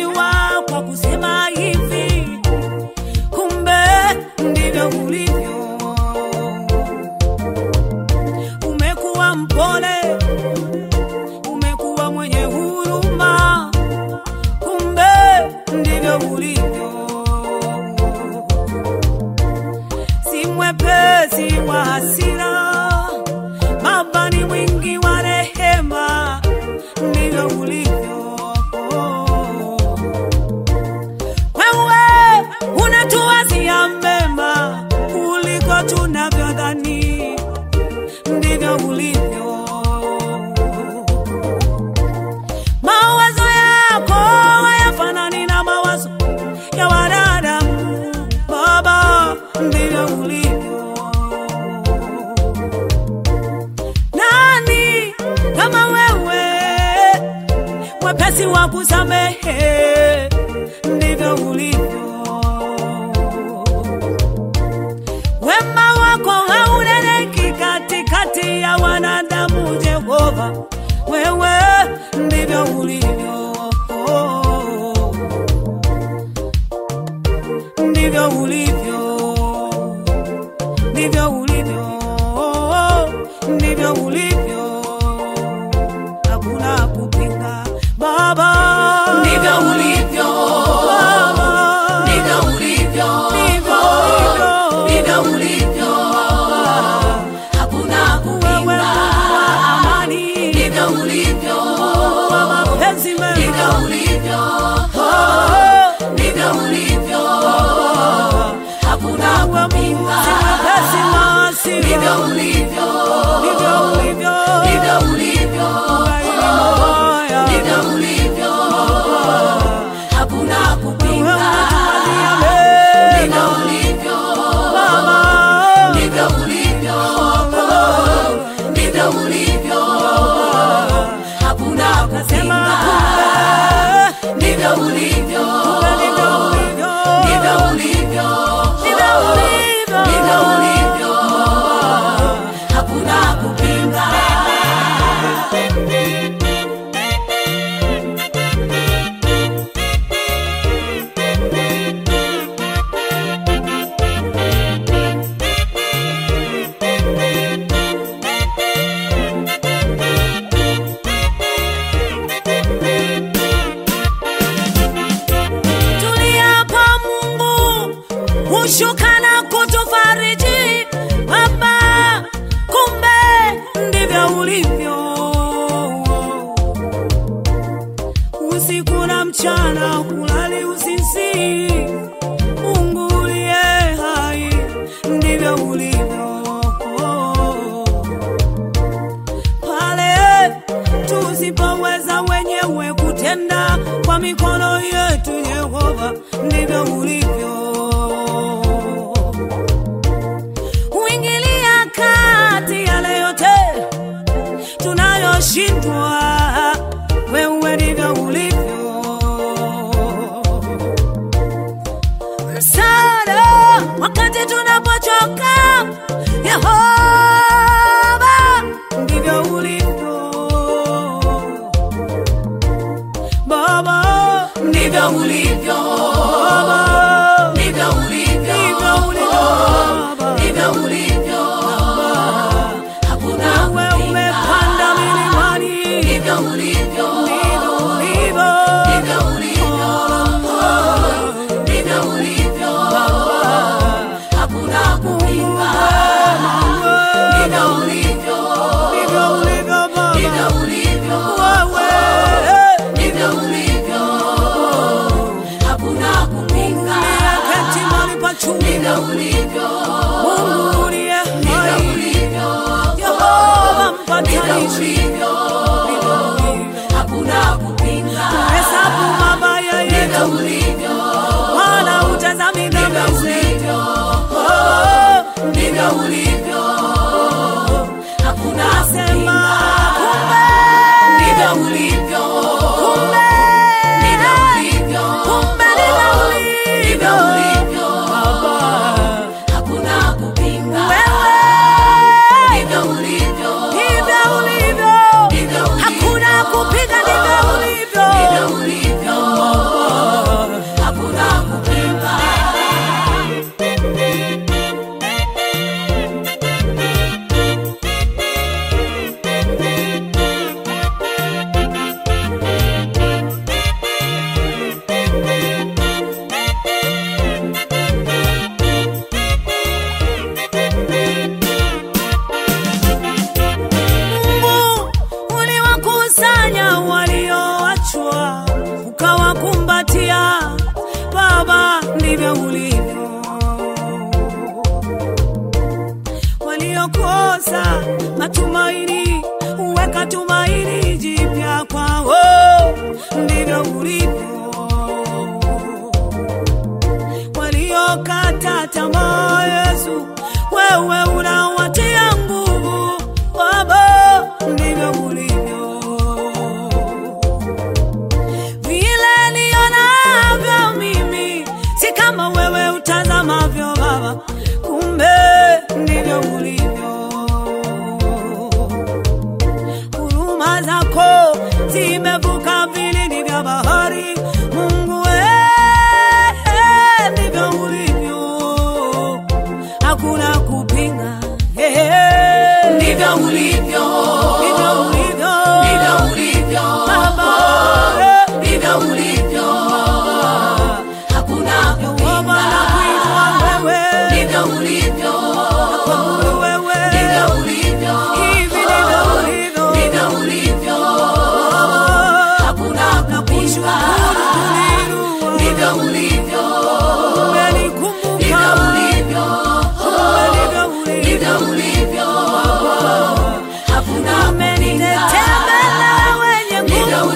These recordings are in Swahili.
umebarikiwa kwa kusema hivi, kumbe ndivyo ulivyo. Umekuwa mpole, umekuwa mwenye huruma, kumbe ndivyo ulivyo. Si mwepesi wa hasira, Baba ni mwingi wa rehema, ndivyo ulivyo. Wewe unatuwazia mema kuliko tunavyodhani, ndivyo ulivyo. Mawazo yako hayafanani na mawazo ya wanadamu, Baba, ndivyo ulivyo. Nani kama wewe, mwepesi wa kusamehe, ndivyo ulivyo. Wema wako hauneneki katikati ya wanadamu, Jehova, wewe ndivyo ulivyo. Ndivyo ulivyo, ndivyo ulivyo, ndivyo ulivyo, hakuna kupinga, Baba. Ndivyo ulivyo, Baba, ndivyo ulivyo, ndivyo ulivyo, hakuna kupinga, amani, ndivyo ulivyo, mapenzi mema, ndivyo ulivyo, ndivyo ulivyo, hakuna kupinga, ndivyo ulivyo, ndivyo ulivyo, ndivyo ulivyo, ndivyo ulivyo, hakuna kupinga, ndivyo ulivyo, ndivyo ulivyo, ndivyo ulivyo, hakuna kupinga, ndivyo ulivyo, ndivyo ulivyo, ndivyo ulivyo, ndivyo ulivyo, hakuna kupinga. Tuliapa Mungu hushuka na kutufariji, Baba, kumbe ndivyo ulivyo. Usiku na mchana hulali usisi, Mungu uliye hai, ndivyo ulivyo. Pale tusipoweza wenyewe kutenda kwa mikono yetu, Yehova, ndivyo ulivyo. Uingilia kati yale yote tunayoshindwa, wewe ndivyo ulivyo. Msaada wakati tunapochoka, Yehova, ndivyo ulivyo. Baba, ndivyo ulivyo, Baba, ndivyo ulivyo, ndivyo ulivyo, hakuna wewe umepanda milimani, ndivyo ulivyo, ndivyo ulivyo, ndivyo ulivyo, hakuna kupinga, ndivyo ulivyo, ndivyo ulivyo, ndivyo ulivyo, ndivyo ulivyo, hakuna kupinga, kati mali pa chumba, ndivyo ulivyo, Mungu uliye hai, Yehova mpatanishi, hakuna kupinga, hesabu mabaya yetu, wala utazami dhambi zetu, ndivyo ulivyo, hakuna sema, kumbe ndivyo ulivyo, kumbe ndivyo ulivyo, kumbe ndivyo ulivyo, Baba, uliowatia Baba, ndivyo ulivyo. Waliokosa matumaini, uweka tumaini jipya kwao, ndivyo ulivyo. Waliokata tamaa, Yesu, wewe unawatia nguvu Baba, ndivyo ulivyo. Vile nionavyo mimi si kama wewe utazamavyo Baba, kumbe ndivyo ulivyo. Huruma zako zimevuka vilindi vya bahari, Mungu ndivyo ulivyo. Hakuna kupinga, ndivyo ulivyo, ndivyo ulivyo, ndivyo ulivyo Baba, ndivyo ulivyo. Hakuna kupinga, ndivyo ulivyo, ndivyo ulivyo, hivi ndivyo ulivyo, ndivyo ulivyo. Hakuna kupinga, ndivyo ulivyo, ndivyo ulivyo, ndivyo ulivyo. Hakuna umenitembelea wenye nguvu,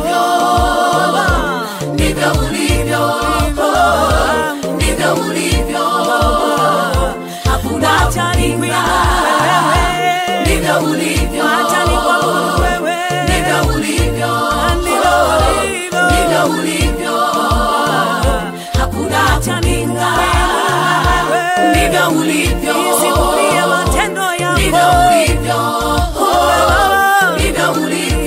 ndivyo ulivyo, ndivyo ulivyo. Hakuna kupinga, ndivyo ulivyo, ndivyo ulivyo, ndivyo ulivyo. Hakuna kupinga, ndivyo ulivyo, isimulie matendo yako, ndivyo ulivyo, ndivyo ulivyo.